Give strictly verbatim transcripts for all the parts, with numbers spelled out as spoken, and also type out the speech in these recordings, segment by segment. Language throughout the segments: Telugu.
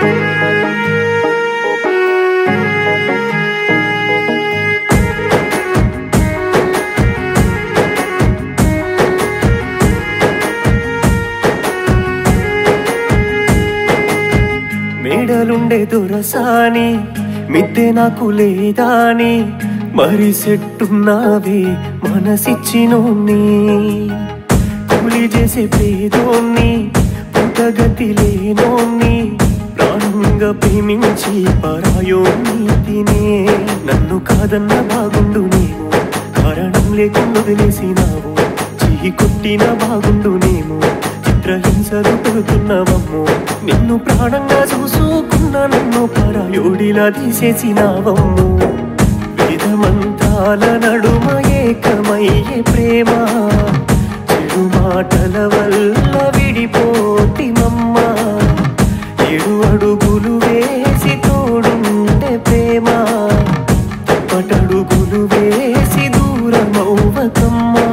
మేడలుండే దొరసాని మిద్దె నాకు లేదాని మరి సెట్టున్నావే మనసిచ్చినోన్ని కూలి చేసే పేదోన్ని పుట్టగతి లేనోన్ని ప్రాణంగా ప్రేమించి పరాయోన్ని తినే నన్ను కాదన్న బాగుండు నేమో కారణం లేకుండా వదిలేసినావు చెయ్యి కొట్టిన బాగుండు నేమో చిత్రహింసలు పెడుతున్నవమ్మో నిన్ను ప్రాణంగా చూసుకున్న నన్ను పరాయోడిలా తీసేసినావమ్మో వేదమంత్రాల నడుమ ఏకమయ్యే ప్రేమ చెడు మాటల వల్ల విడిపోతిమమ్మ ఏడు అడుగులు వేసి తోడుండే ప్రేమ తప్పటడుగులు వేసి దూరమవ్వకమ్మా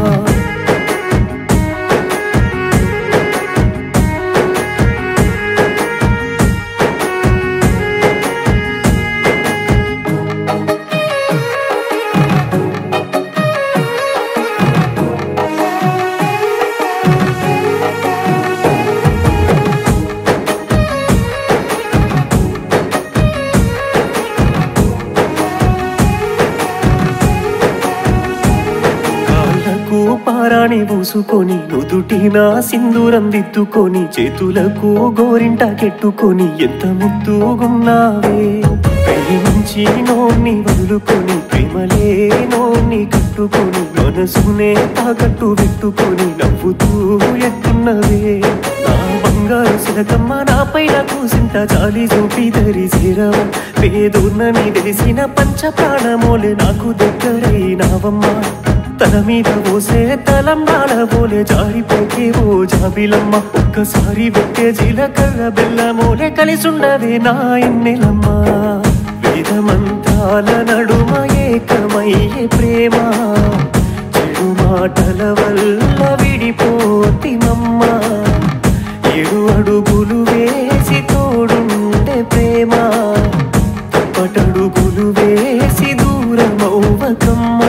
పారాణి పూసుకొని నుదుటిన సింధూరం దిద్దుకొని చేతులకు గోరింట కెట్టుకొని ఎంత ముద్దుగున్నావే ప్రేమించి నోన్ని వదులుకొని ప్రేమలే నోన్ని కట్టుకొని మనసునే తాకట్టు పెట్టుకొని నవ్వుతూ ఎట్టున్నవే నా బంగారు సిలకమ్మ నా పైన కూసింత జాలి చూపి ధరిసిరవ పేదోన్నని తెలిసిన పంచ ప్రాణమోలే నాకు దగ్గరైనావమ్మ తల మీద పోసే తలంబాల పోలే జారిపోకే ఓ జాబిలమ్మ ఒక్కసారి పెట్టే జీలకర్ర బెల్లమోలే కలిసుండవే నా ఎన్నెలమ్మ వేదమంత్రాల నడుమ ఏకమయ్యే ప్రేమ చెడు మాటల వల్ల విడిపోతిమమ్మ ఏడు అడుగులు వేసి తోడుండే ప్రేమ తప్పటడుగులు వేసి దూరమవ్వకమ్మా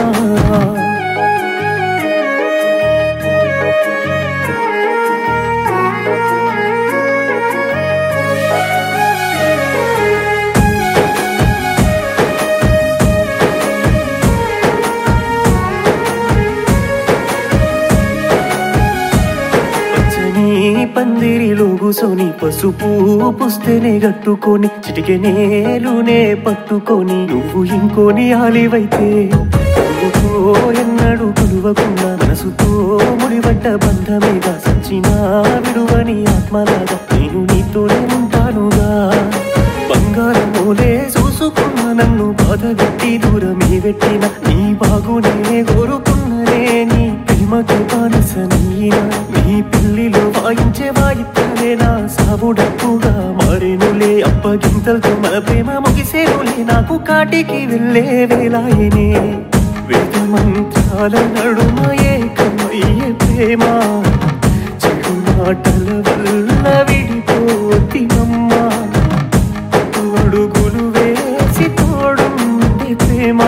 పందిరిలో కూసోని పసుపు పుస్తేనే కట్టుకొని చిటికె నేలునే పట్టుకొని నువ్వు ఇంకోని ఆలివైతే నువ్వుతో ఎన్నడు కొలువకుండా మనసుతో ముడిపడ్డ బంధమేగా సచ్చినా విడువని ఆత్మలాగా నేను నీతోనే ఉంటానుగా బంగారమోలే చూసుకున్న నన్ను బాధ పెట్టి దూరమే పెట్టిన నీ బాగునే కోరుకున్ననే నీ ప్రేమకి బానిస నీనా నీ పెళ్లిలో వాయించే వాయిద్యాలే నా సావుడప్పుగా మారేనులే అప్పగింతలతో మన ప్రేమ ముగిసేనులే నాకు కాటికి వెళ్ళే వేలాయనే వేదమంత్రాల నడుమ ఏకమయ్యే ప్రేమ చెడు మాటల వల్ల విడిపోతిమమ్మ అడుగులు వేసి తోడుండే ప్రేమ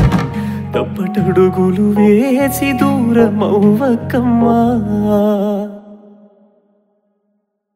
తప్పటడుగులు వేసి దూరమవ్వకమ్మా